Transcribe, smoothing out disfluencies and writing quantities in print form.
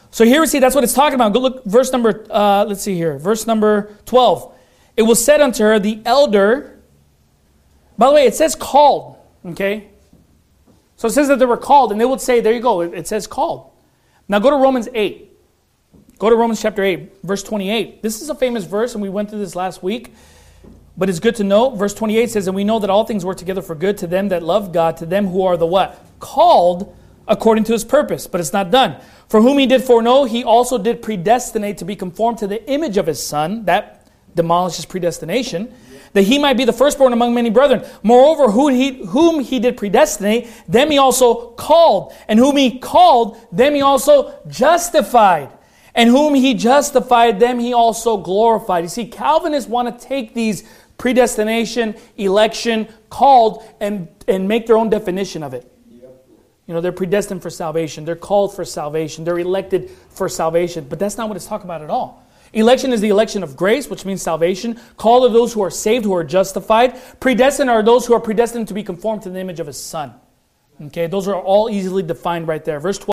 So here we see that's what it's talking about. Go look, verse number, let's see here. Verse number 12. It was said unto her, the elder. By the way, it says called. Okay? So it says that they were called, and they would say, there you go, it says called. Now go to Romans 8. Go to Romans chapter 8, verse 28. This is a famous verse, and we went through this last week. But it's good to know. Verse 28 says, and we know that all things work together for good to them that love God, to them who are the what? Called according to his purpose. But it's not done. For whom he did foreknow, he also did predestinate to be conformed to the image of his Son. That demolishes predestination. That he might be the firstborn among many brethren. Moreover, whom he did predestinate, them he also called. And whom he called, them he also justified. And whom he justified, them he also glorified. You see, Calvinists want to take these predestination, election, called, and make their own definition of it. You know, they're predestined for salvation. They're called for salvation. They're elected for salvation. But that's not what it's talking about at all. Election is the election of grace, which means salvation. Called are those who are saved, who are justified. Predestined are those who are predestined to be conformed to the image of his Son. Okay, those are all easily defined right there. Verse 12.